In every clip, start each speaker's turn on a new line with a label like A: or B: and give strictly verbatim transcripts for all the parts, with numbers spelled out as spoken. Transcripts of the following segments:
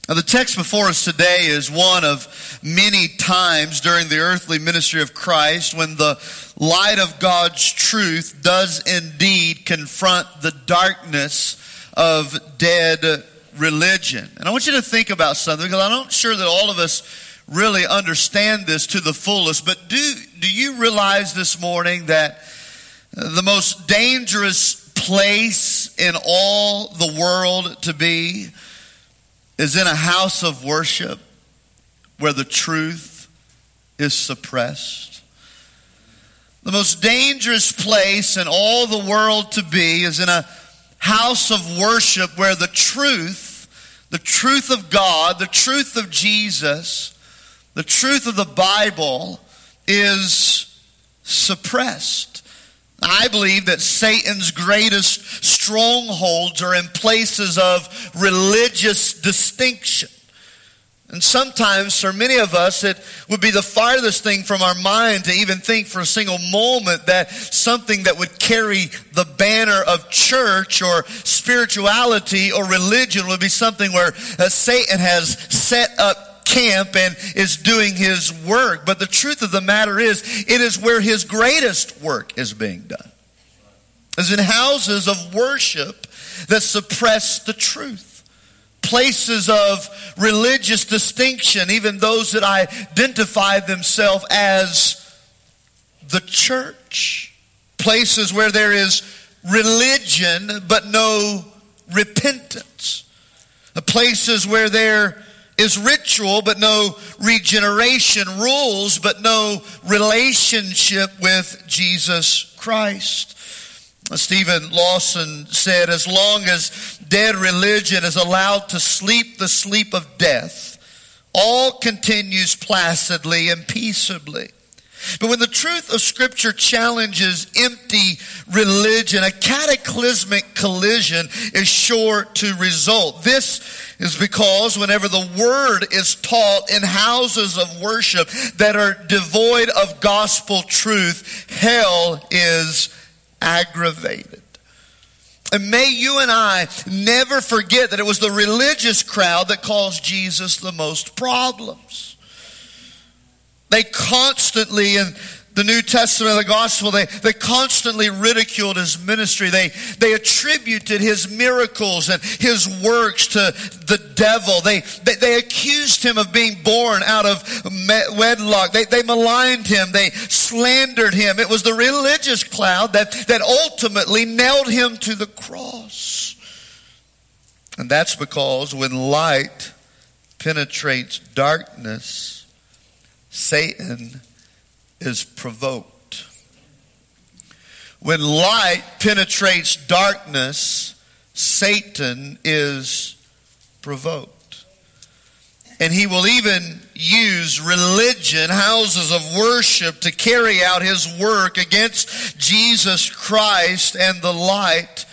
A: Now, the text before us today is one of many times during the earthly ministry of Christ when the light of God's truth does indeed confront the darkness of dead religion. And I want you to think about something, because I'm not sure that all of us really understand this to the fullest, but do, do you realize this morning that the most dangerous place in all the world to be is in a house of worship where the truth is suppressed? The most dangerous place in all the world to be is in a house of worship where the truth, the truth of God, the truth of Jesus, the truth of the Bible is suppressed. I believe that Satan's greatest strongholds are in places of religious distinction. And sometimes for many of us it would be the farthest thing from our mind to even think for a single moment that something that would carry the banner of church or spirituality or religion would be something where uh, Satan has set up camp and is doing his work. But the truth of the matter is, it is where his greatest work is being done. As in houses of worship that suppress the truth. Places of religious distinction, even those that identify themselves as the church. Places where there is religion but no repentance. Places where there is ritual but no regeneration, rules but no relationship with Jesus Christ. Stephen Lawson said, as long as dead religion is allowed to sleep the sleep of death, all continues placidly and peaceably. But when the truth of Scripture challenges empty religion, a cataclysmic collision is sure to result. This is because whenever the Word is taught in houses of worship that are devoid of gospel truth, hell is aggravated. And may you and I never forget that it was the religious crowd that caused Jesus the most problems. They constantly, in the New Testament of the gospel, they, they constantly ridiculed his ministry. They, they attributed his miracles and his works to the devil. They, they, they accused him of being born out of wedlock. They, they maligned him. They slandered him. It was the religious crowd that, that ultimately nailed him to the cross. And that's because when light penetrates darkness, Satan is provoked. When light penetrates darkness, Satan is provoked. And he will even use religion, houses of worship, to carry out his work against Jesus Christ and the light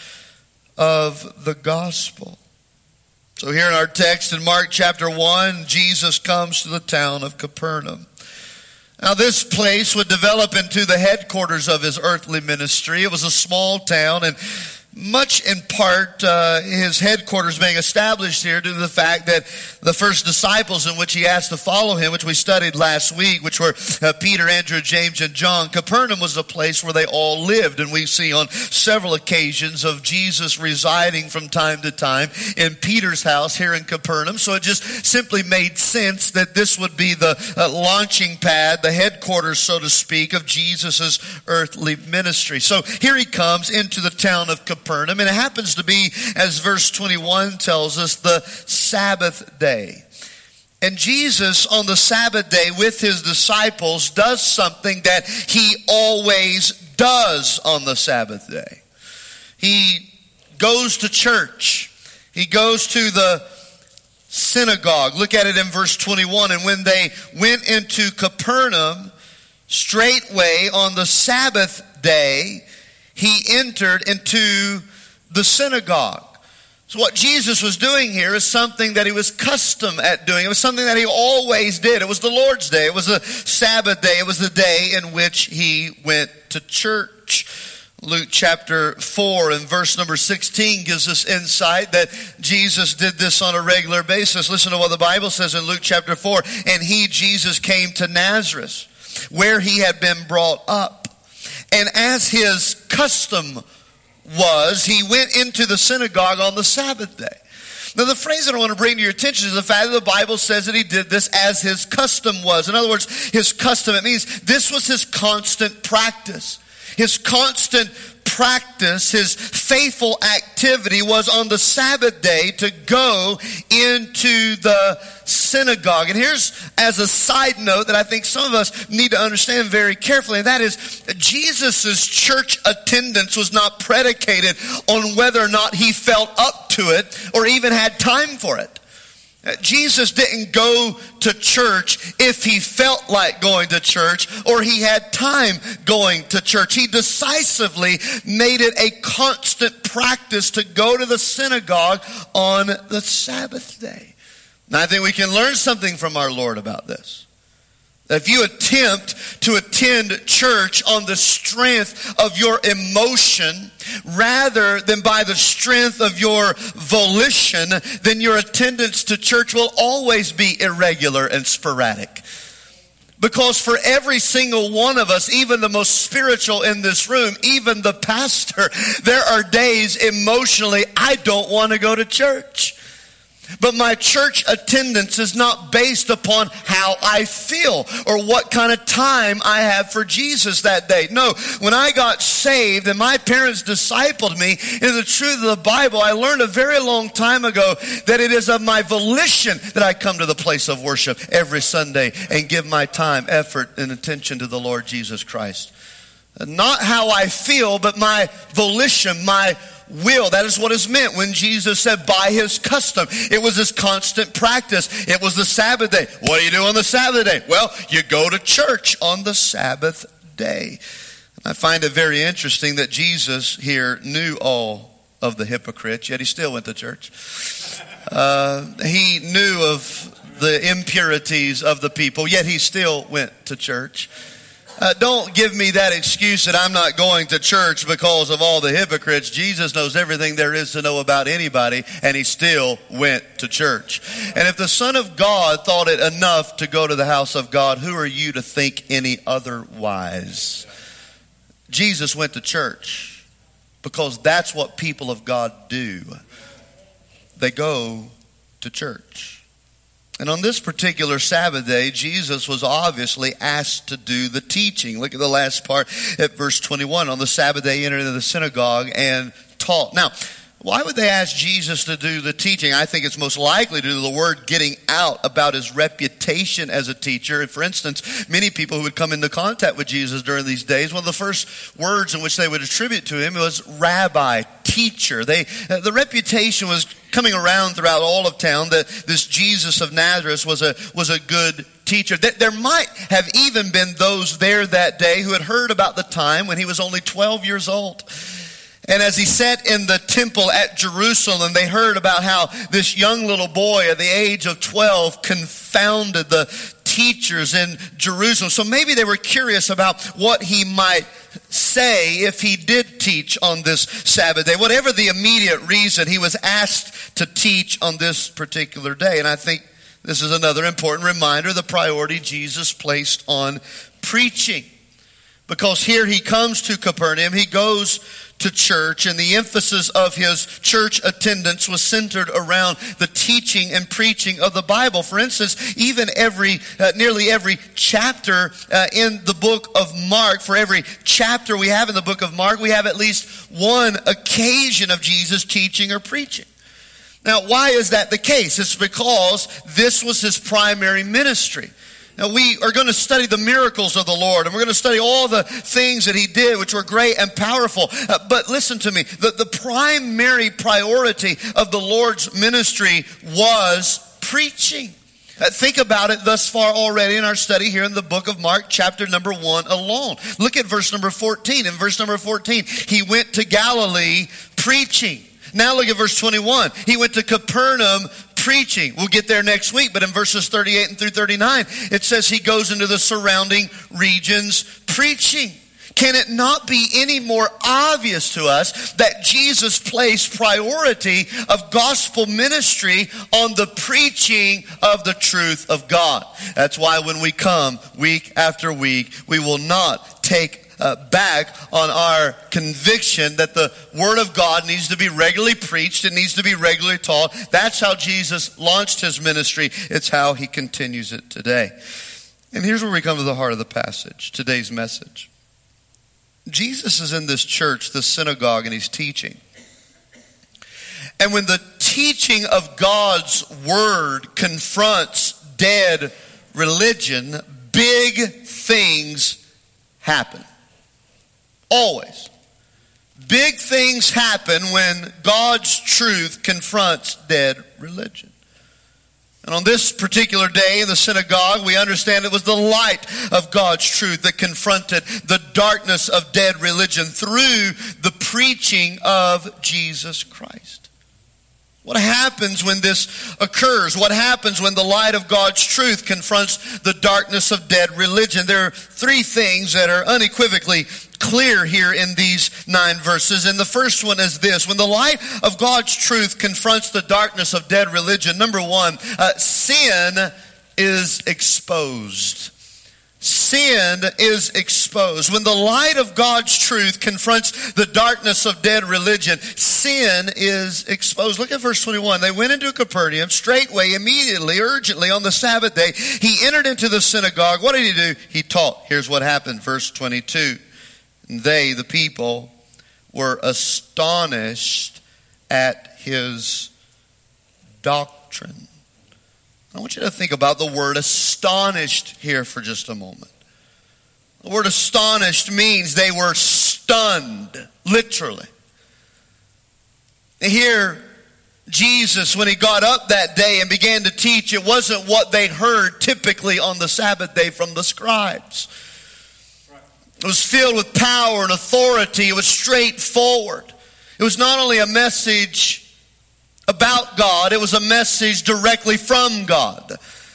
A: of the gospel. So here in our text in Mark chapter one, Jesus comes to the town of Capernaum. Now this place would develop into the headquarters of his earthly ministry. It was a small town, and much in part uh, his headquarters being established here due to the fact that the first disciples in which he asked to follow him, which we studied last week, which were uh, Peter, Andrew, James, and John. Capernaum was a place where they all lived, and we see on several occasions of Jesus residing from time to time in Peter's house here in Capernaum. So it just simply made sense that this would be the uh, launching pad, the headquarters, so to speak, of Jesus' earthly ministry. So here he comes into the town of Capernaum. Capernaum, and it happens to be, as verse twenty-one tells us, the Sabbath day. And Jesus on the Sabbath day with his disciples does something that he always does on the Sabbath day. He goes to church. He goes to the synagogue. Look at it in verse twenty-one. And when they went into Capernaum, straightway on the Sabbath day, he entered into the synagogue. So what Jesus was doing here is something that he was custom at doing. It was something that he always did. It was the Lord's day. It was a Sabbath day. It was the day in which he went to church. Luke chapter four and verse number sixteen gives us insight that Jesus did this on a regular basis. Listen to what the Bible says in Luke chapter four. And he, Jesus, came to Nazareth, where he had been brought up. And as his custom was, he went into the synagogue on the Sabbath day. Now, the phrase that I want to bring to your attention is the fact that the Bible says that he did this as his custom was. In other words, his custom, it means this was his constant practice. His constant practice, his faithful activity was on the Sabbath day to go into the synagogue. And here's, as a side note that I think some of us need to understand very carefully, and that is Jesus' church attendance was not predicated on whether or not he felt up to it or even had time for it. Jesus didn't go to church if he felt like going to church or he had time going to church. He decisively made it a constant practice to go to the synagogue on the Sabbath day. Now, I think we can learn something from our Lord about this. If you attempt to attend church on the strength of your emotion rather than by the strength of your volition, then your attendance to church will always be irregular and sporadic. Because for every single one of us, even the most spiritual in this room, even the pastor, there are days emotionally I don't want to go to church. But my church attendance is not based upon how I feel or what kind of time I have for Jesus that day. No, when I got saved and my parents discipled me in the truth of the Bible, I learned a very long time ago that it is of my volition that I come to the place of worship every Sunday and give my time, effort, and attention to the Lord Jesus Christ. Not how I feel, but my volition, my will. That is what is meant when Jesus said by his custom. It was his constant practice. It was the Sabbath day. What do you do on the Sabbath day? Well, you go to church on the Sabbath day. I find it very interesting that Jesus here knew all of the hypocrites, yet he still went to church. Uh, he knew of the impurities of the people, yet he still went to church. Uh, don't give me that excuse that I'm not going to church because of all the hypocrites. Jesus knows everything there is to know about anybody, and he still went to church. And if the Son of God thought it enough to go to the house of God, who are you to think any otherwise? Jesus went to church because that's what people of God do. They go to church. And on this particular Sabbath day, Jesus was obviously asked to do the teaching. Look at the last part at verse twenty-one. On the Sabbath day, he entered into the synagogue and taught. Now, why would they ask Jesus to do the teaching? I think it's most likely due to the word getting out about his reputation as a teacher. For instance, many people who would come into contact with Jesus during these days, one of the first words in which they would attribute to him was rabbi, teacher. They, uh, the reputation was coming around throughout all of town that this Jesus of Nazareth was a, was a good teacher. There might have even been those there that day who had heard about the time when he was only twelve years old. And as he sat in the temple at Jerusalem, they heard about how this young little boy at the age of twelve confounded the teachers in Jerusalem. So maybe they were curious about what he might say if he did teach on this Sabbath day. Whatever the immediate reason, he was asked to teach on this particular day. And I think this is another important reminder, the priority Jesus placed on preaching. Because here he comes to Capernaum, he goes to church, and the emphasis of his church attendance was centered around the teaching and preaching of the Bible. For instance, even every, uh, nearly every chapter uh, in the book of Mark, for every chapter we have in the book of Mark, we have at least one occasion of Jesus teaching or preaching. Now, why is that the case? It's because this was his primary ministry. Now, we are going to study the miracles of the Lord, and we're going to study all the things that he did, which were great and powerful. Uh, but listen to me, the, the primary priority of the Lord's ministry was preaching. Uh, think about it thus far already in our study here in the book of Mark, chapter number one alone. Look at verse number fourteen. In verse number fourteen, he went to Galilee preaching. Now look at verse twenty-one. He went to Capernaum preaching. We'll get there next week, but in verses thirty-eight and through thirty-nine, it says he goes into the surrounding regions preaching. Can it not be any more obvious to us that Jesus placed priority of gospel ministry on the preaching of the truth of God? That's why when we come week after week, we will not take uh, back on our conviction that the Word of God needs to be regularly preached. It needs to be regularly taught. That's how Jesus launched his ministry. It's how he continues it today. And here's where we come to the heart of the passage, today's message. Jesus is in this church, this synagogue, and he's teaching. And when the teaching of God's word confronts dead religion, big things happen. Always. Big things happen when God's truth confronts dead religion. And on this particular day in the synagogue, we understand it was the light of God's truth that confronted the darkness of dead religion through the preaching of Jesus Christ. What happens when this occurs? What happens when the light of God's truth confronts the darkness of dead religion? There are three things that are unequivocally clear here in these nine verses. And the first one is this. When the light of God's truth confronts the darkness of dead religion, number one, uh, sin is exposed. Sin is exposed. When the light of God's truth confronts the darkness of dead religion, sin is exposed. Look at verse twenty-one. They went into Capernaum straightway, immediately, urgently on the Sabbath day. He entered into the synagogue. What did he do? He taught. Here's what happened. Verse twenty-two. They, the people, were astonished at his doctrine. I want you to think about the word astonished here for just a moment. The word astonished means they were stunned, literally. Here, Jesus, when he got up that day and began to teach, it wasn't what they heard typically on the Sabbath day from the scribes. It was filled with power and authority. It was straightforward. It was not only a message about God, it was a message directly from God.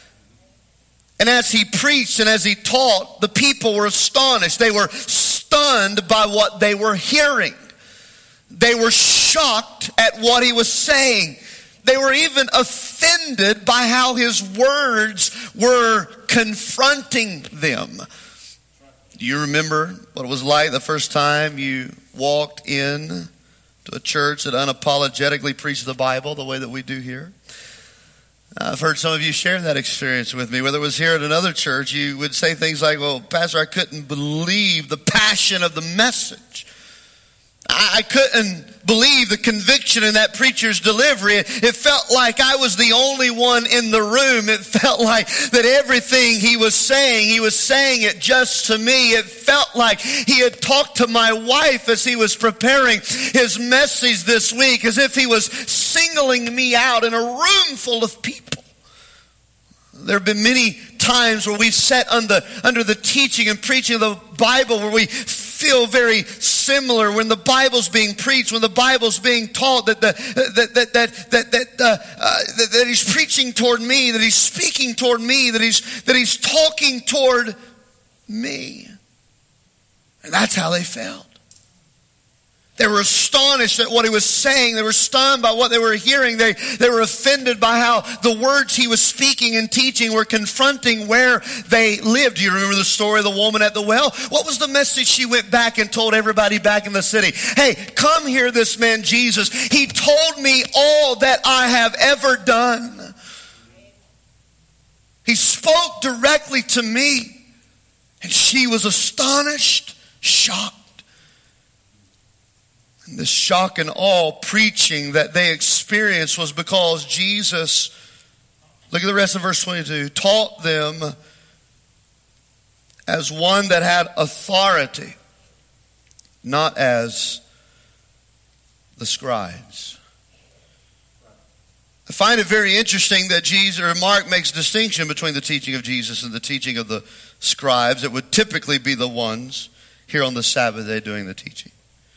A: And as he preached and as he taught, the people were astonished. They were stunned by what they were hearing. They were shocked at what he was saying. They were even offended by how his words were confronting them. Do you remember what it was like the first time you walked in to a church that unapologetically preached the Bible the way that we do here? I've heard some of you share that experience with me. Whether it was here at another church, you would say things like, well, Pastor, I couldn't believe the passion of the message. I couldn't believe the conviction in that preacher's delivery. It felt like I was the only one in the room. It felt like that everything he was saying, he was saying it just to me. It felt like he had talked to my wife as he was preparing his message this week, as if he was singling me out in a room full of people. There have been many times where we've sat under, under the teaching and preaching of the Bible where we feel very similar when the Bible's being preached, when the Bible's being taught, that the, that that that that that, uh, uh, that that he's preaching toward me, that he's speaking toward me, that he's that he's talking toward me. And that's how they felt. They were astonished at what he was saying. They were stunned by what they were hearing. They, they were offended by how the words he was speaking and teaching were confronting where they lived. Do you remember the story of the woman at the well? What was the message she went back and told everybody back in the city? Hey, come hear this man Jesus. He told me all that I have ever done. He spoke directly to me. And she was astonished, shocked. And the shock and awe preaching that they experienced was because Jesus, look at the rest of verse twenty-two, taught them as one that had authority, not as the scribes. I find it very interesting that Jesus, or Mark makes a distinction between the teaching of Jesus and the teaching of the scribes. It would typically be the ones here on the Sabbath day doing the teaching.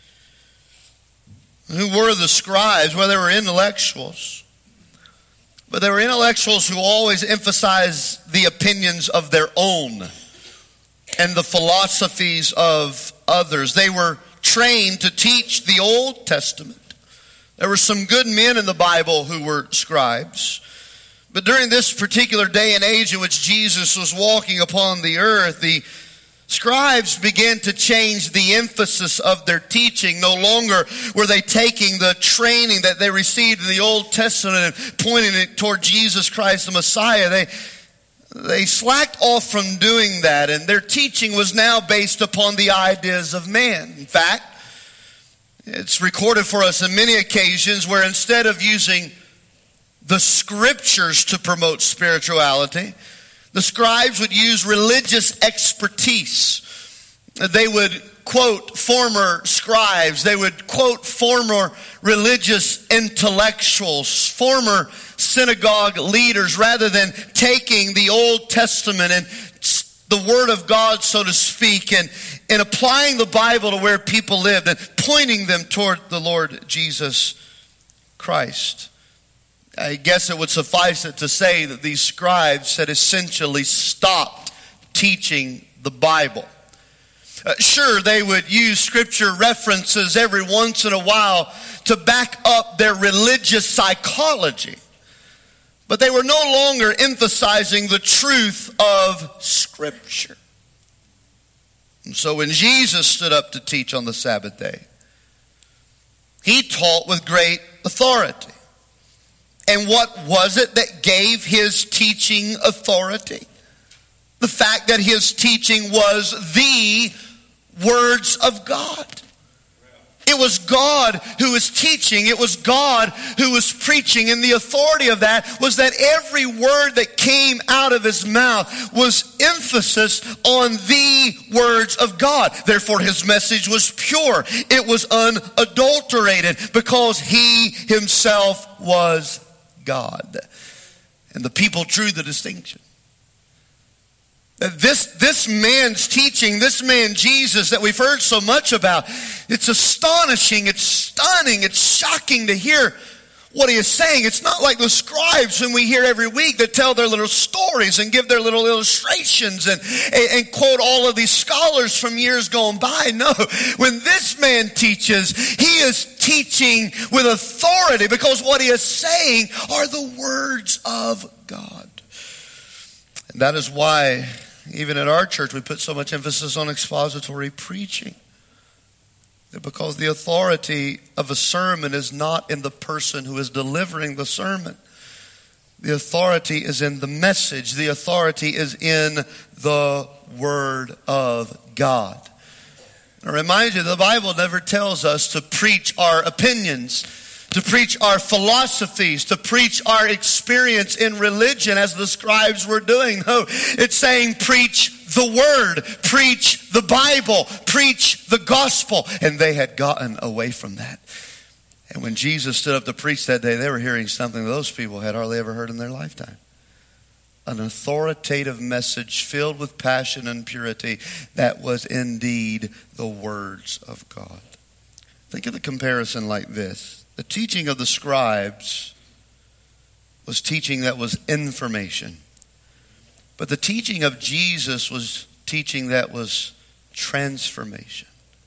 A: Who were the scribes? Well, they were intellectuals. But they were intellectuals who always emphasized the opinions of their own and the philosophies of others. They were trained to teach the Old Testament. There were some good men in the Bible who were scribes. But during this particular day and age in which Jesus was walking upon the earth, the scribes began to change the emphasis of their teaching. No longer were they taking the training that they received in the Old Testament and pointing it toward Jesus Christ, the Messiah. They, they slacked off from doing that, and their teaching was now based upon the ideas of man. In fact, it's recorded for us on many occasions where instead of using the scriptures to promote spirituality, the scribes would use religious expertise. They would quote former scribes. They would quote former religious intellectuals, former synagogue leaders, rather than taking the Old Testament and the Word of God, so to speak, and, and applying the Bible to where people lived and pointing them toward the Lord Jesus Christ. I guess it would suffice it to say that these scribes had essentially stopped teaching the Bible. Uh, sure, they would use scripture references every once in a while to back up their religious psychology. But they were no longer emphasizing the truth of Scripture. And so when Jesus stood up to teach on the Sabbath day, he taught with great authority. And what was it that gave his teaching authority? The fact that his teaching was the words of God. It was God who was teaching. It was God who was preaching. And the authority of that was that every word that came out of his mouth was emphasis on the words of God. Therefore, his message was pure. It was unadulterated because he himself was God. And the people drew the distinction. This, this man's teaching, this man Jesus that we've heard so much about, it's astonishing, it's stunning, it's shocking to hear what he is saying. It's not like the scribes whom we hear every week that tell their little stories and give their little illustrations and, and, and quote all of these scholars from years gone by. No, when this man teaches, he is teaching with authority because what he is saying are the words of God. And that is why even at our church, we put so much emphasis on expository preaching. Because the authority of a sermon is not in the person who is delivering the sermon. The authority is in the message. The authority is in the Word of God. I remind you, the Bible never tells us to preach our opinions, to preach our philosophies, to preach our experience in religion as the scribes were doing. No, it's saying preach the Word, preach the Bible, preach the gospel. And they had gotten away from that. And when Jesus stood up to preach that day, they were hearing something those people had hardly ever heard in their lifetime. An authoritative message filled with passion and purity that was indeed the words of God. Think of the comparison like this. The teaching of the scribes was teaching that was information. But the teaching of Jesus was teaching that was transformation.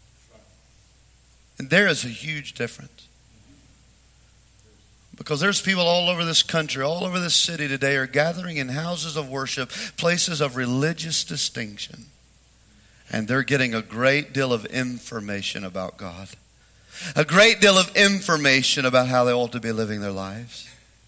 A: And there is a huge difference. Because there's people all over this country, all over this city today are gathering in houses of worship, places of religious distinction. And they're getting a great deal of information about God. A great deal of information about how they ought to be living their lives.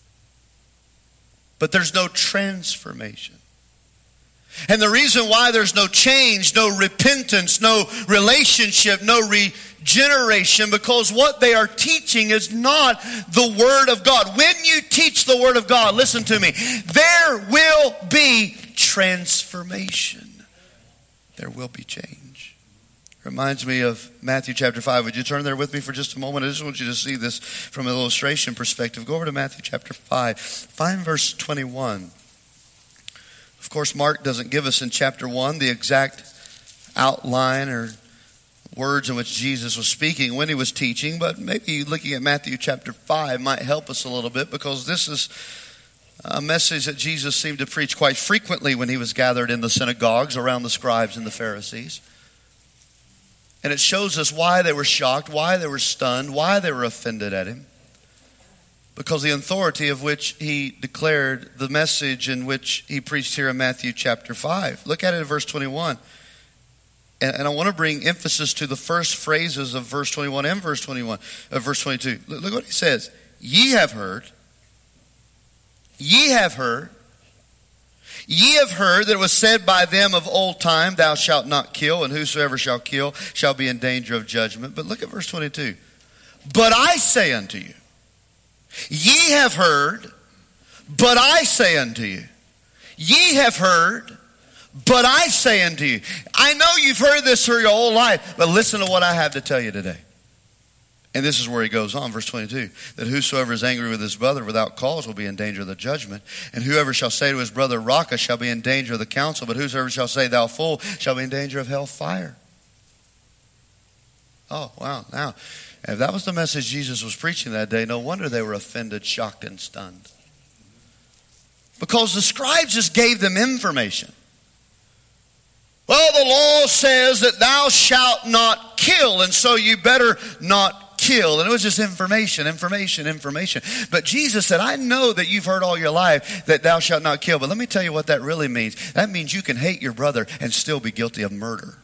A: But there's no transformation. And the reason why there's no change, no repentance, no relationship, no regeneration, because what they are teaching is not the Word of God. When you teach the Word of God, listen to me, there will be transformation. There will be change. Reminds me of Matthew chapter five. Would you turn there with me for just a moment? I just want you to see this from an illustration perspective. Go over to Matthew chapter five. Find verse twenty-one. Of course, Mark doesn't give us in chapter one the exact outline or words in which Jesus was speaking when he was teaching, but maybe looking at Matthew chapter five might help us a little bit, because this is a message that Jesus seemed to preach quite frequently when he was gathered in the synagogues around the scribes and the Pharisees. And it shows us why they were shocked, why they were stunned, why they were offended at him. Because the authority of which he declared the message in which he preached here in Matthew chapter five. Look at it in verse twenty-one. And, and I want to bring emphasis to the first phrases of verse twenty-one and verse twenty-one, of verse twenty-two. Look, look what he says. Ye have heard. Ye have heard. Ye have heard that it was said by them of old time, thou shalt not kill, and whosoever shall kill shall be in danger of judgment. But look at verse twenty-two. But I say unto you, ye have heard, but I say unto you. Ye have heard, but I say unto you. I know you've heard this through your whole life, but listen to what I have to tell you today. And this is where he goes on, verse twenty-two, that whosoever is angry with his brother without cause will be in danger of the judgment. And whoever shall say to his brother, Raca, shall be in danger of the council. But whosoever shall say, thou fool, shall be in danger of hell fire. Oh, wow. Now, if that was the message Jesus was preaching that day, no wonder they were offended, shocked, and stunned. Because the scribes just gave them information. Well, the law says that thou shalt not kill, and so you better not kill. And it was just information, information, information. But Jesus said, I know that you've heard all your life that thou shalt not kill. But let me tell you what that really means. That means you can hate your brother and still be guilty of murder.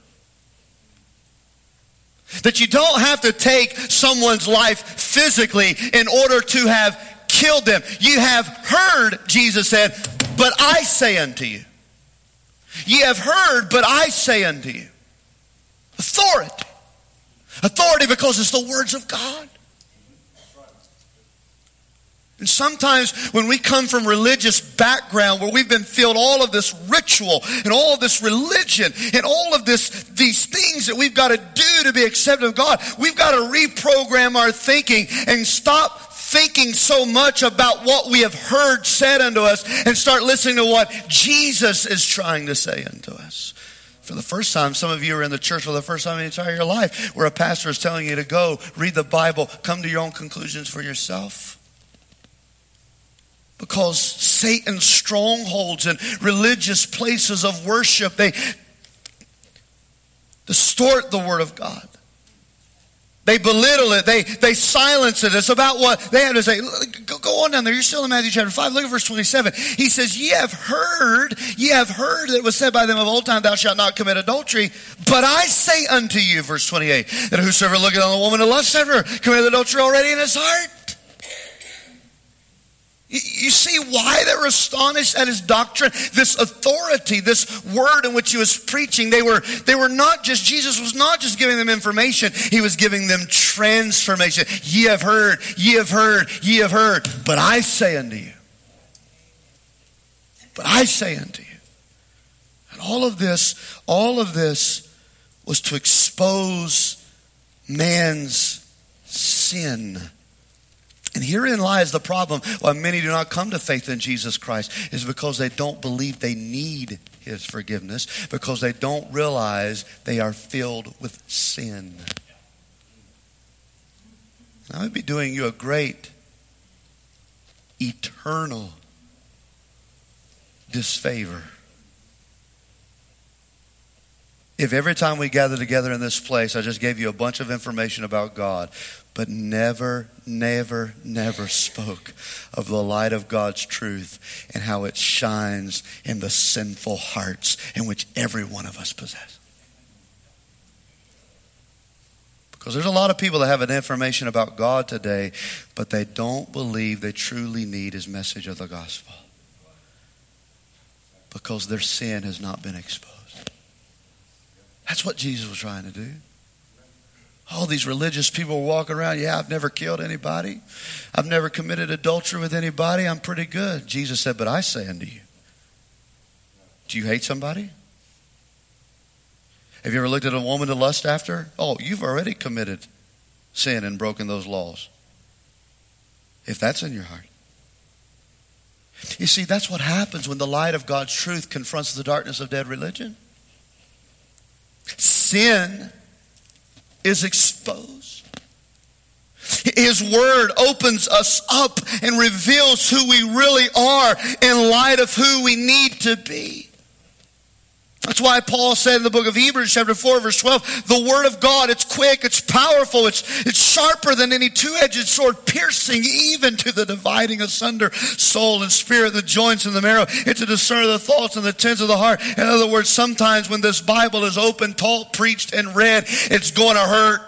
A: That you don't have to take someone's life physically in order to have killed them. You have heard, Jesus said, but I say unto you. Ye have heard, but I say unto you. Authority. Authority because it's the words of God. And sometimes when we come from religious background where we've been filled all of this ritual and all of this religion and all of this these things that we've got to do to be accepted of God, we've got to reprogram our thinking and stop thinking so much about what we have heard said unto us and start listening to what Jesus is trying to say unto us. For the first time, some of you are in the church for the first time in your entire life where a pastor is telling you to go, read the Bible, come to your own conclusions for yourself. Because Satan's strongholds and religious places of worship, they distort the Word of God. They belittle it. They, they silence it. It's about what they have to say. Go, go on down there. You're still in Matthew chapter five. Look at verse twenty-seven. He says, ye have heard, ye have heard that it was said by them of old time, thou shalt not commit adultery. But I say unto you, verse twenty-eight, that whosoever looketh on a woman to lust after her committed adultery already in his heart. You see why they were astonished at his doctrine, this authority, this word in which he was preaching. They were, they were not just, Jesus was not just giving them information, he was giving them transformation. Ye have heard, ye have heard, ye have heard, but I say unto you. But I say unto you. And all of this, all of this was to expose man's sin. And herein lies the problem why many do not come to faith in Jesus Christ, is because they don't believe they need his forgiveness, because they don't realize they are filled with sin. I would be doing you a great, eternal disfavor if every time we gather together in this place, I just gave you a bunch of information about God, but never, never, never spoke of the light of God's truth and how it shines in the sinful hearts in which every one of us possess. Because there's a lot of people that have an information about God today, but they don't believe they truly need his message of the gospel. Because their sin has not been exposed. That's what Jesus was trying to do. All these religious people were walking around, yeah, I've never killed anybody. I've never committed adultery with anybody. I'm pretty good. Jesus said, but I say unto you, do you hate somebody? Have you ever looked at a woman to lust after? Oh, you've already committed sin and broken those laws. If that's in your heart. You see, that's what happens when the light of God's truth confronts the darkness of dead religion. Sin is exposed. His word opens us up and reveals who we really are in light of who we need to be. That's why Paul said in the book of Hebrews chapter four verse twelve, the word of God, it's quick, it's powerful, it's, it's sharper than any two-edged sword, piercing even to the dividing asunder soul and spirit, the joints and the marrow, and to discern the thoughts and the intents of the heart. In other words, sometimes when this Bible is open, taught, preached, and read, it's going to hurt.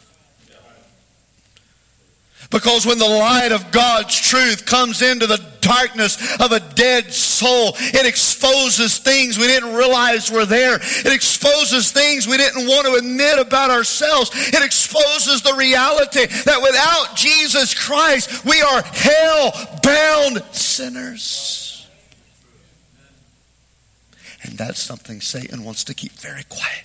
A: Because when the light of God's truth comes into the darkness of a dead soul, it exposes things we didn't realize were there. It exposes things we didn't want to admit about ourselves. It exposes the reality that without Jesus Christ, we are hell-bound sinners. And that's something Satan wants to keep very quiet.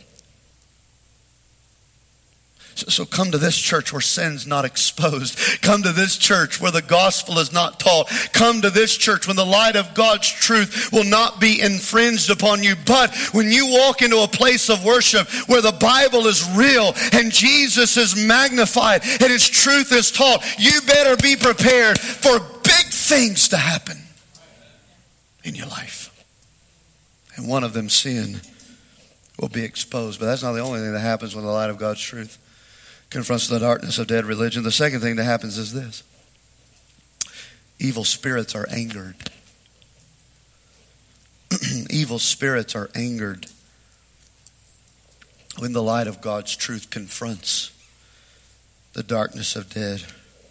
A: So come to this church where sin's not exposed. Come to this church where the gospel is not taught. Come to this church when the light of God's truth will not be infringed upon you. But when you walk into a place of worship where the Bible is real and Jesus is magnified and His truth is taught, you better be prepared for big things to happen in your life. And one of them, sin, will be exposed. But that's not the only thing that happens when the light of God's truth confronts the darkness of dead religion. The second thing that happens is this. Evil spirits are angered. Evil spirits are angered when the light of God's truth confronts the darkness of dead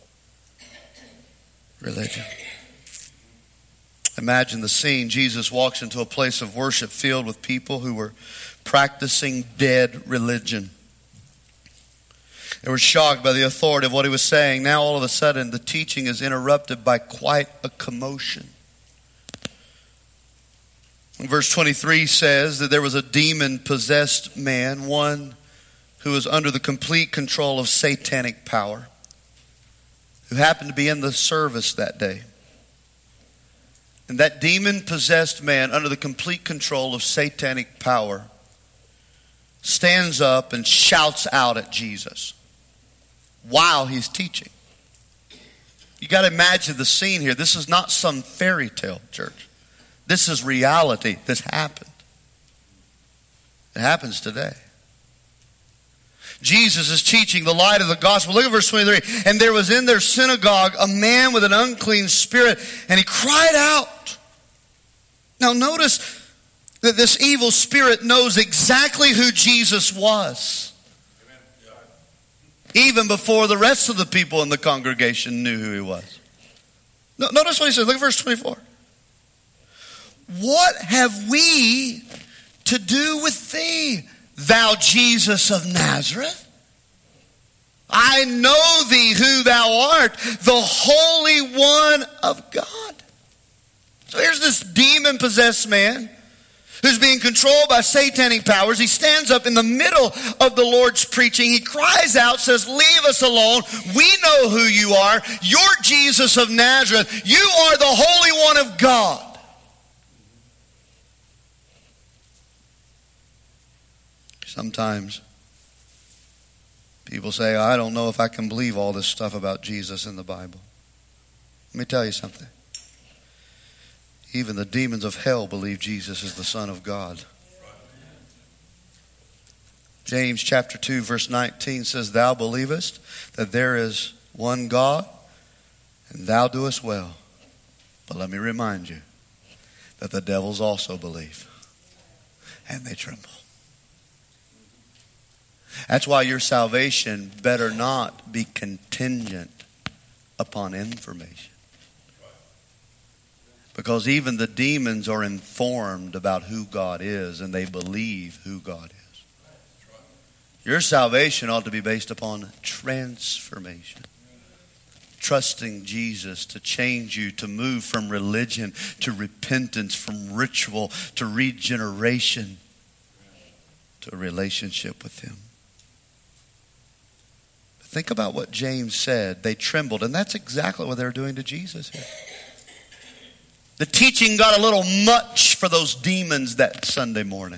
A: religion. Imagine the scene. Jesus walks into a place of worship filled with people who were practicing dead religion. They were shocked by the authority of what He was saying. Now all of a sudden the teaching is interrupted by quite a commotion. Verse twenty-three says that there was a demon-possessed man, one who was under the complete control of satanic power, who happened to be in the service that day. And that demon-possessed man under the complete control of satanic power stands up and shouts out at Jesus while He's teaching. You got to imagine the scene here. This is not some fairy tale, church. This is reality. This happened. It happens today. Jesus is teaching the light of the gospel. Look at verse twenty-three. And there was in their synagogue a man with an unclean spirit, and he cried out. Now notice that this evil spirit knows exactly who Jesus was. Even before the rest of the people in the congregation knew who He was. Notice what He says. Look at verse twenty-four. What have we to do with thee, thou Jesus of Nazareth? I know thee who thou art, the Holy One of God. So here's this demon-possessed man who's being controlled by satanic powers. He stands up in the middle of the Lord's preaching. He cries out, says, leave us alone. We know who you are. You're Jesus of Nazareth. You are the Holy One of God. Sometimes people say, I don't know if I can believe all this stuff about Jesus in the Bible. Let me tell you something. Even the demons of hell believe Jesus is the Son of God. James chapter two verse nineteen says, thou believest that there is one God, and thou doest well. But let me remind you that the devils also believe, and they tremble. That's why your salvation better not be contingent upon information. Because even the demons are informed about who God is, and they believe who God is. Your salvation ought to be based upon transformation. Trusting Jesus to change you, to move from religion to repentance, from ritual to regeneration, to a relationship with Him. Think about what James said. They trembled, and that's exactly what they're doing to Jesus here. The teaching got a little much for those demons that Sunday morning.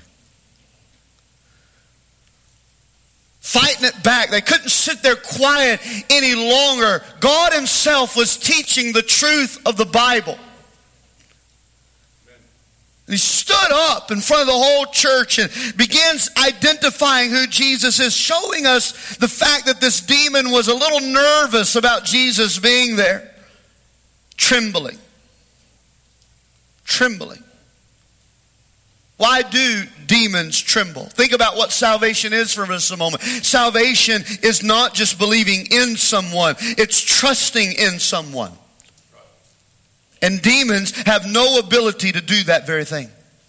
A: Fighting it back. They couldn't sit there quiet any longer. God Himself was teaching the truth of the Bible. And He stood up in front of the whole church and begins identifying who Jesus is, showing us the fact that this demon was a little nervous about Jesus being there. Trembling. Trembling. Why do demons tremble? Think about what salvation is for us a moment. Salvation is not just believing in someone. It's trusting in someone. And demons have no ability to do that very thing.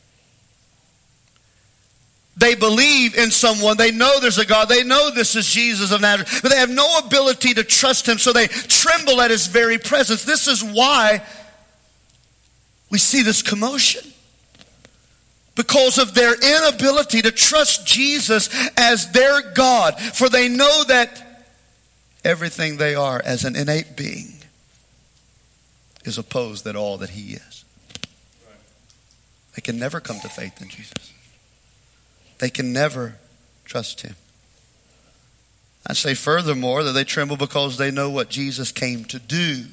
A: They believe in someone. They know there's a God. They know this is Jesus of Nazareth. But they have no ability to trust him. So they tremble at his very presence. This is why we see this commotion. Because of their inability to trust Jesus as their God. For they know that everything they are as an innate being is opposed to all that he is. They can never come to faith in Jesus. They can never trust him. I say furthermore that they tremble because they know what Jesus came to do.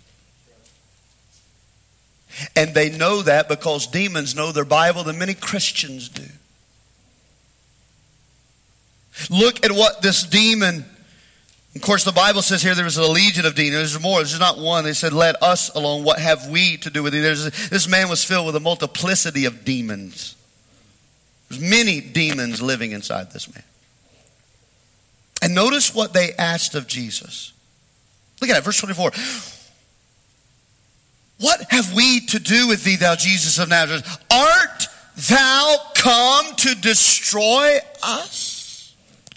A: And they know that because demons know their Bible than many Christians do. Look at what this demon, of course the Bible says here there was a legion of demons. There's more, there's not one. They said, let us alone, what have we to do with it? There's, this man was filled with a multiplicity of demons. There's many demons living inside this man. And notice what they asked of Jesus. Look at it, verse twenty-four. What have we to do with thee, thou Jesus of Nazareth? Art thou come to destroy us?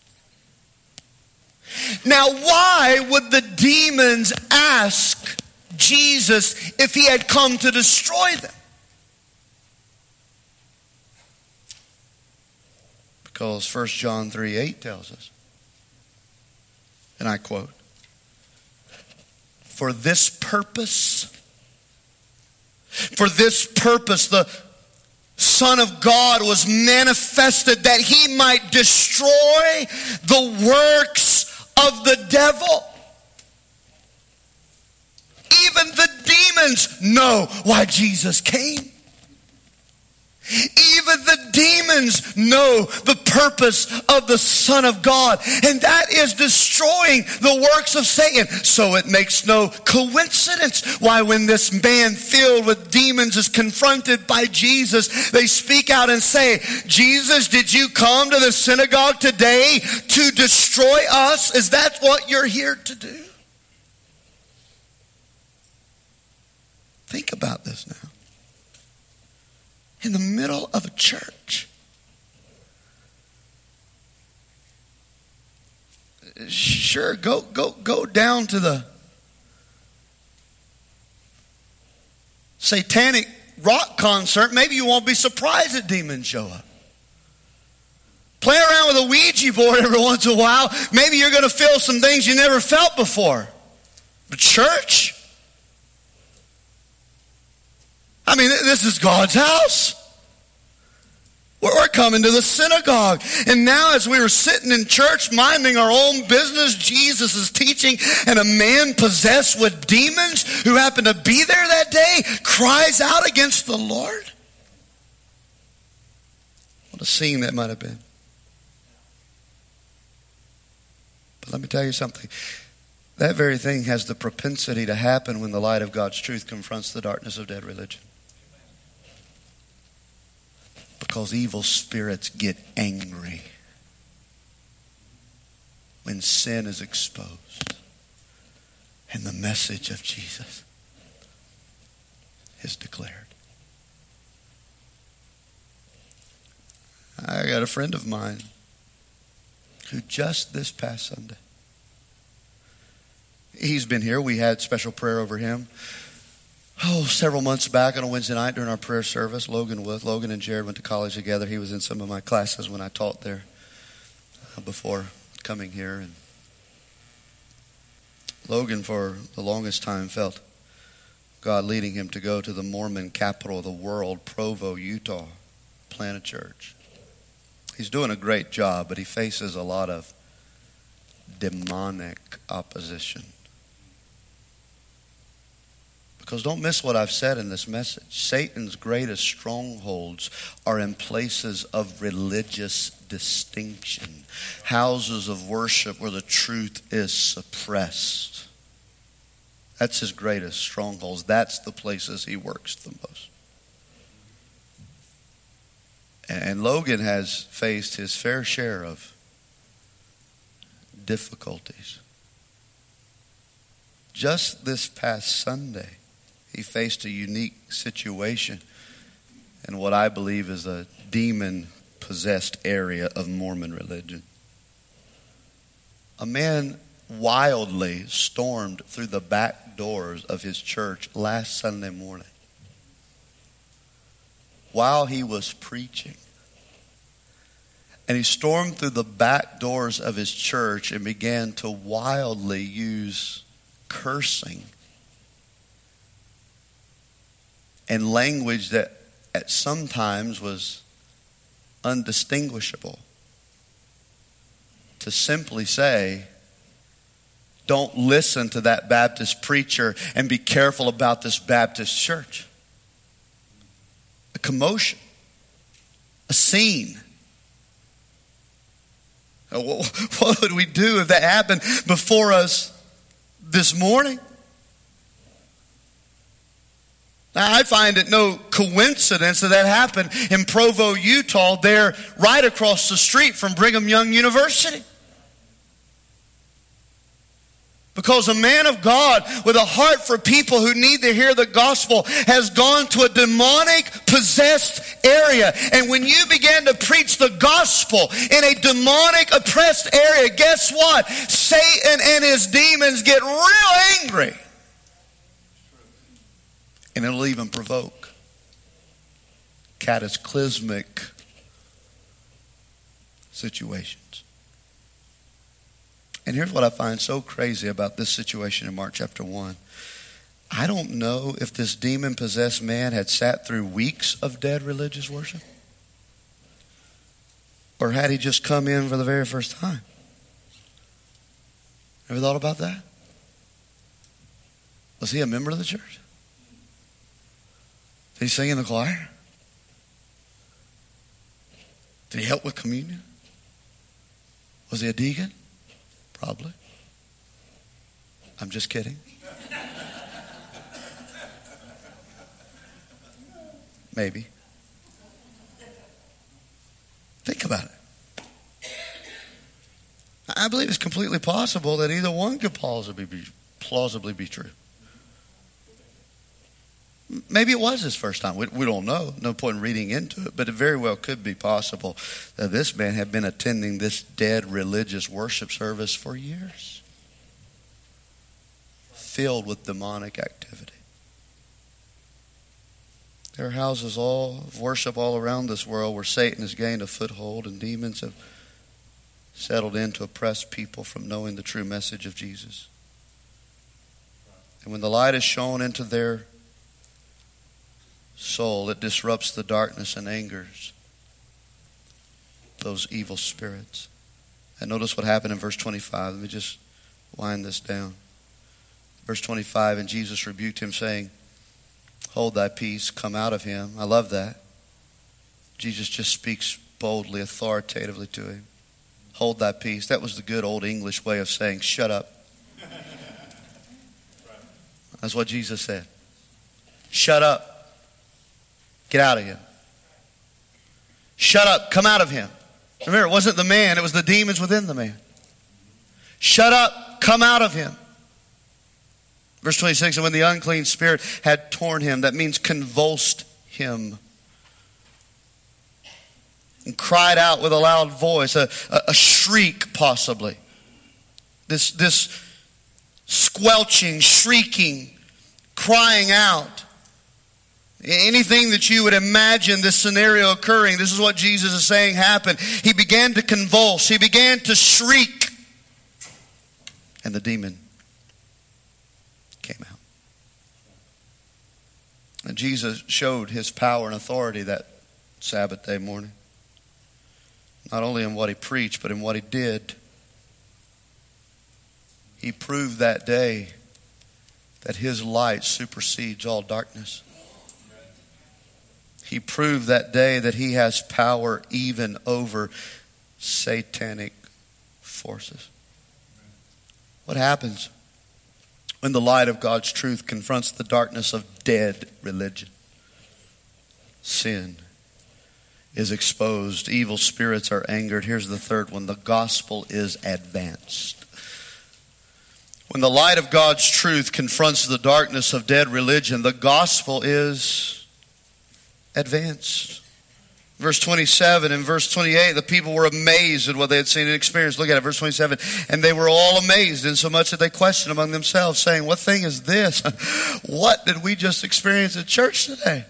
A: Now, why would the demons ask Jesus if he had come to destroy them? Because First John three eight tells us, and I quote, For this purpose... For this purpose, the Son of God was manifested that he might destroy the works of the devil. Even the demons know why Jesus came. Even the demons know the purpose of the Son of God, and that is destroying the works of Satan. So it makes no coincidence why when this man filled with demons is confronted by Jesus, they speak out and say, Jesus, did you come to the synagogue today to destroy us? Is that what you're here to do? Think about this now. In the middle of a church. Sure, go go go down to the satanic rock concert. Maybe you won't be surprised that demons show up. Play around with a Ouija board every once in a while. Maybe you're going to feel some things you never felt before. But church? I mean, this is God's house. We're coming to the synagogue. And now as we were sitting in church minding our own business, Jesus is teaching, and a man possessed with demons who happened to be there that day cries out against the Lord. What a scene that might have been. But let me tell you something. That very thing has the propensity to happen when the light of God's truth confronts the darkness of dead religion. Because evil spirits get angry when sin is exposed and the message of Jesus is declared. I got a friend of mine who just this past Sunday, he's been here. We had special prayer over him. Oh, several months back on a Wednesday night during our prayer service, Logan was, Logan and Jared went to college together. He was in some of my classes when I taught there uh, before coming here. And Logan, for the longest time, felt God leading him to go to the Mormon capital of the world, Provo, Utah, plant a church. He's doing a great job, but he faces a lot of demonic opposition. Because don't miss what I've said in this message. Satan's greatest strongholds are in places of religious distinction. Houses of worship where the truth is suppressed. That's his greatest strongholds. That's the places he works the most. And Logan has faced his fair share of difficulties. Just this past Sunday, he faced a unique situation in what I believe is a demon-possessed area of Mormon religion. A man wildly stormed through the back doors of his church last Sunday morning while he was preaching. And he stormed through the back doors of his church and began to wildly use cursing and language that at sometimes was undistinguishable, to simply say, don't listen to that Baptist preacher and be careful about this Baptist church. A commotion, a scene. What would we do if that happened before us this morning? Now, I find it no coincidence that that happened in Provo, Utah, there right across the street from Brigham Young University. Because a man of God with a heart for people who need to hear the gospel has gone to a demonic possessed area. And when you begin to preach the gospel in a demonic oppressed area, guess what? Satan and his demons get real angry. And it'll even provoke cataclysmic situations. And here's what I find so crazy about this situation in Mark chapter one. I don't know if this demon-possessed man had sat through weeks of dead religious worship, or had he just come in for the very first time. Ever thought about that? Was he a member of the church? Did he sing in the choir? Did he help with communion? Was he a deacon? Probably. I'm just kidding. Maybe. Think about it. I believe it's completely possible that either one could plausibly be, plausibly be true. Maybe it was his first time. We, we don't know. No point in reading into it. But it very well could be possible that this man had been attending this dead religious worship service for years, filled with demonic activity. There are houses all of worship all around this world where Satan has gained a foothold and demons have settled in to oppress people from knowing the true message of Jesus. And when the light is shown into their soul, it disrupts the darkness and angers those evil spirits. And notice what happened in verse twenty-five. Let me just wind this down. Verse twenty-five, and Jesus rebuked him, saying, hold thy peace, come out of him. I love that. Jesus just speaks boldly, authoritatively to him. Hold thy peace. That was the good old English way of saying, shut up. That's what Jesus said. Shut up. Get out of him. Shut up. Come out of him. Remember, it wasn't the man. It was the demons within the man. Shut up. Come out of him. Verse twenty-six, and when the unclean spirit had torn him, that means convulsed him, and cried out with a loud voice, a, a, a shriek possibly. This, this squelching, shrieking, crying out. Anything that you would imagine this scenario occurring, this is what Jesus is saying happened. He began to convulse. He began to shriek. And the demon came out. And Jesus showed his power and authority that Sabbath day morning. Not only in what he preached, but in what he did. He proved that day that His light supersedes all darkness. He proved that day that He has power even over satanic forces. What happens when the light of God's truth confronts the darkness of dead religion? Sin is exposed. Evil spirits are angered. Here's the third one. The gospel is advanced. When the light of God's truth confronts the darkness of dead religion, the gospel is advanced. Verse twenty-seven and verse twenty-eight, the people were amazed at what they had seen and experienced. Look at it, verse twenty-seven. And they were all amazed, insomuch that they questioned among themselves, saying, what thing is this? What did we just experience at church today?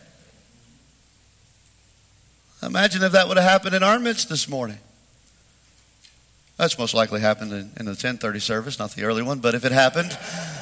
A: Imagine if that would have happened in our midst this morning. That's most likely happened in, in the ten thirty service, not the early one, but if it happened.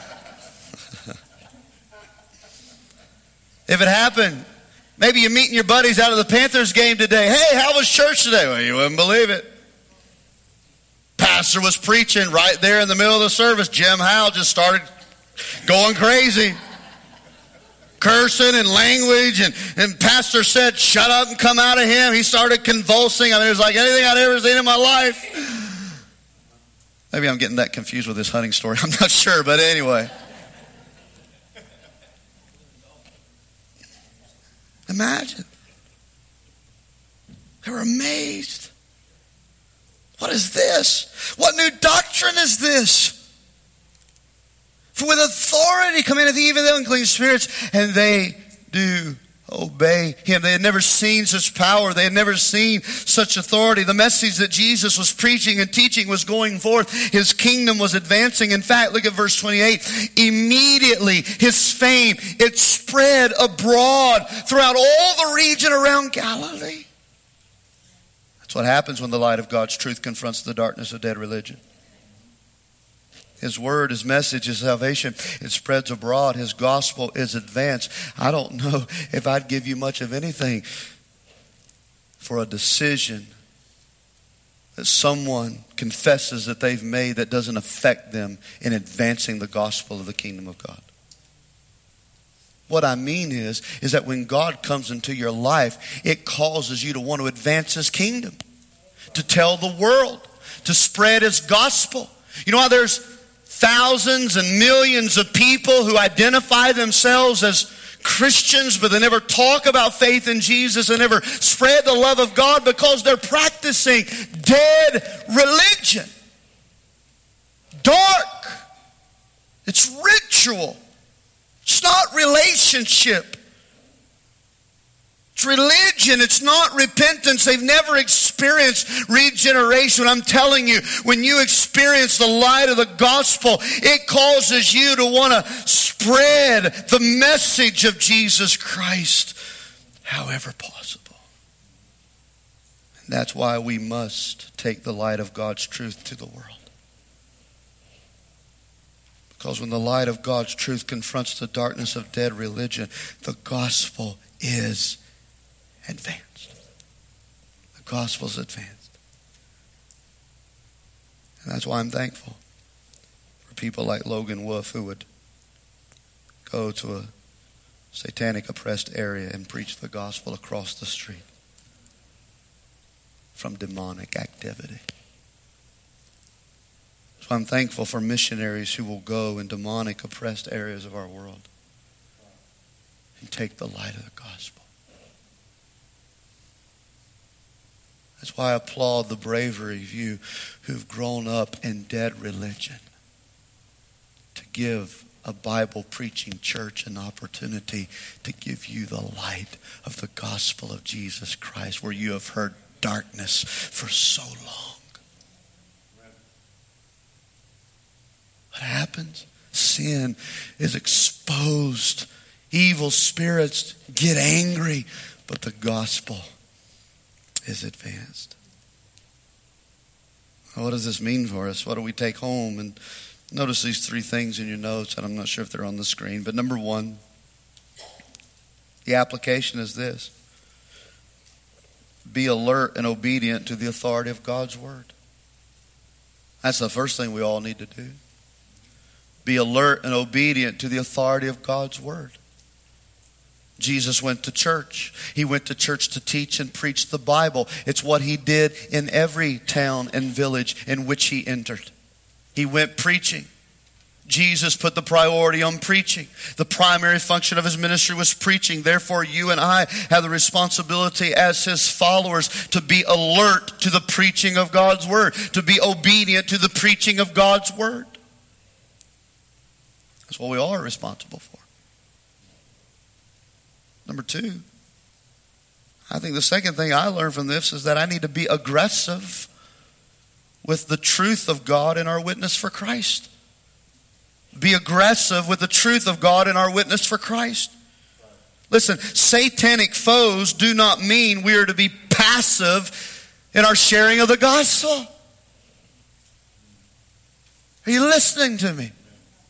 A: If it happened, maybe you're meeting your buddies out of the Panthers game today. Hey, how was church today? Well, you wouldn't believe it. Pastor was preaching right there in the middle of the service. Jim Howe just started going crazy. Cursing and language, and, and pastor said, shut up and come out of him. He started convulsing. I mean, it was like anything I'd ever seen in my life. Maybe I'm getting that confused with this hunting story. I'm not sure, but anyway. Imagine. They were amazed. What is this? What new doctrine is this? For with authority commandeth even the unclean spirits, and they do obey Him. They had never seen such power. They had never seen such authority. The message that Jesus was preaching and teaching was going forth. His kingdom was advancing. In fact, look at verse twenty-eight. Immediately His fame, it spread abroad throughout all the region around Galilee. That's what happens when the light of God's truth confronts the darkness of dead religion. His word, His message, His salvation, it spreads abroad. His gospel is advanced. I don't know if I'd give you much of anything for a decision that someone confesses that they've made that doesn't affect them in advancing the gospel of the kingdom of God. What I mean is, is that when God comes into your life, it causes you to want to advance His kingdom, to tell the world, to spread His gospel. You know how there's thousands and millions of people who identify themselves as Christians, but they never talk about faith in Jesus and never spread the love of God because they're practicing dead religion. Dark. It's ritual. It's not relationship. It's religion. It's not repentance. They've never experienced regeneration. I'm telling you, when you experience the light of the gospel, it causes you to want to spread the message of Jesus Christ however possible. And that's why we must take the light of God's truth to the world. Because when the light of God's truth confronts the darkness of dead religion, the gospel is advanced. The gospel is advanced. And that's why I'm thankful for people like Logan Wolf who would go to a satanic oppressed area and preach the gospel across the street from demonic activity. So I'm thankful for missionaries who will go in demonic oppressed areas of our world and take the light of the gospel. That's why I applaud the bravery of you who've grown up in dead religion to give a Bible preaching church an opportunity to give you the light of the gospel of Jesus Christ, where you have heard darkness for so long. What happens? Sin is exposed. Evil spirits get angry, but the gospel is advanced. What does this mean for us? What do we take home? And notice these three things in your notes, and I'm not sure if they're on the screen. But number one, the application is this. Be alert and obedient to the authority of God's word. That's the first thing we all need to do. be alert and obedient to the authority of God's word. Jesus went to church. He went to church to teach and preach the Bible. It's what he did in every town and village in which he entered. He went preaching. Jesus put the priority on preaching. The primary function of his ministry was preaching. Therefore, you and I have the responsibility as his followers to be alert to the preaching of God's word, to be obedient to the preaching of God's word. That's what we all are responsible for. Number two, I think the second thing I learned from this is that I need to be aggressive with the truth of God in our witness for Christ. Be aggressive with the truth of God in our witness for Christ. Listen, satanic foes do not mean we are to be passive in our sharing of the gospel. Are you listening to me?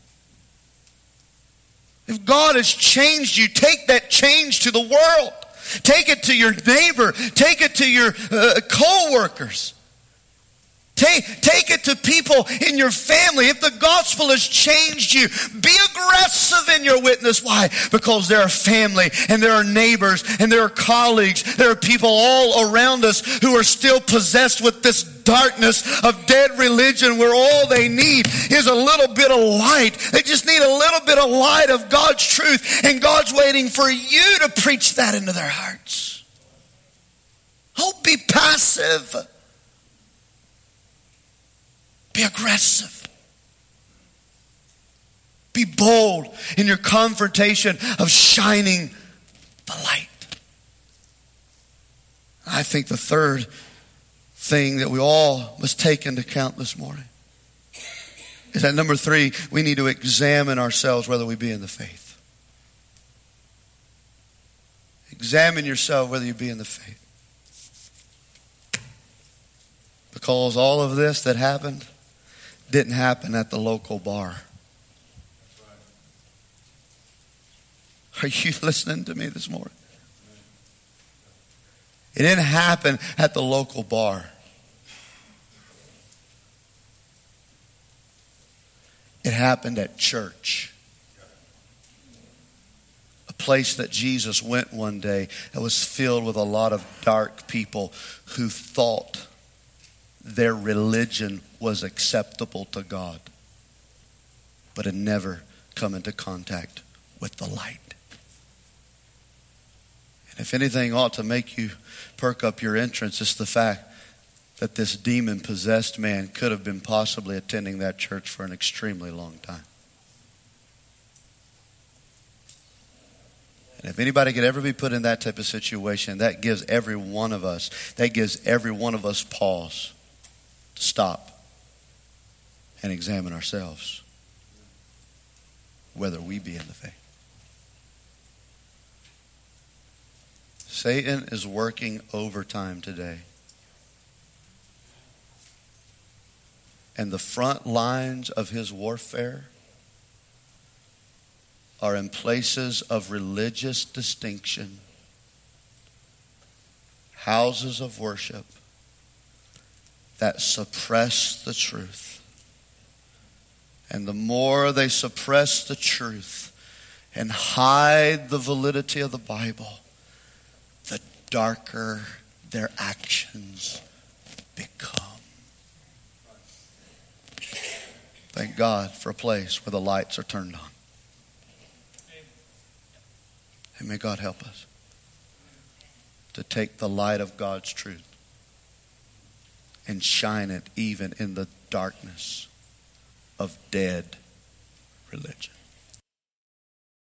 A: If God has changed you, take that change to the world. Take it to your neighbor. Take it to your uh, co-workers. Take, take it to people in your family. If the gospel has changed you, be aggressive in your witness. Why? Because there are family and there are neighbors and there are colleagues. There are people all around us who are still possessed with this darkness of dead religion where all they need is a little bit of light. They just need a little bit of light of God's truth, and God's waiting for you to preach that into their hearts. Don't be passive. Be aggressive. Be bold in your confrontation of shining the light. I think the third thing that we all must take into account this morning is that number three, we need to examine ourselves whether we be in the faith. Examine yourself whether you be in the faith. Because all of this that happened didn't happen at the local bar. Are you listening to me this morning? It didn't happen at the local bar. It happened at church. A place that Jesus went one day that was filled with a lot of dark people who thought their religion was acceptable to God, but had never come into contact with the light. And if anything ought to make you perk up your entrance, it's the fact that this demon-possessed man could have been possibly attending that church for an extremely long time. And if anybody could ever be put in that type of situation, that gives every one of us, that gives every one of us pause to stop and examine ourselves whether we be in the faith. Satan is working overtime today. And the front lines of his warfare are in places of religious distinction, houses of worship that suppress the truth. And the more they suppress the truth and hide the validity of the Bible, the darker their actions become. Thank God for a place where the lights are turned on. And may God help us to take the light of God's truth and shine it even in the darkness of dead religion.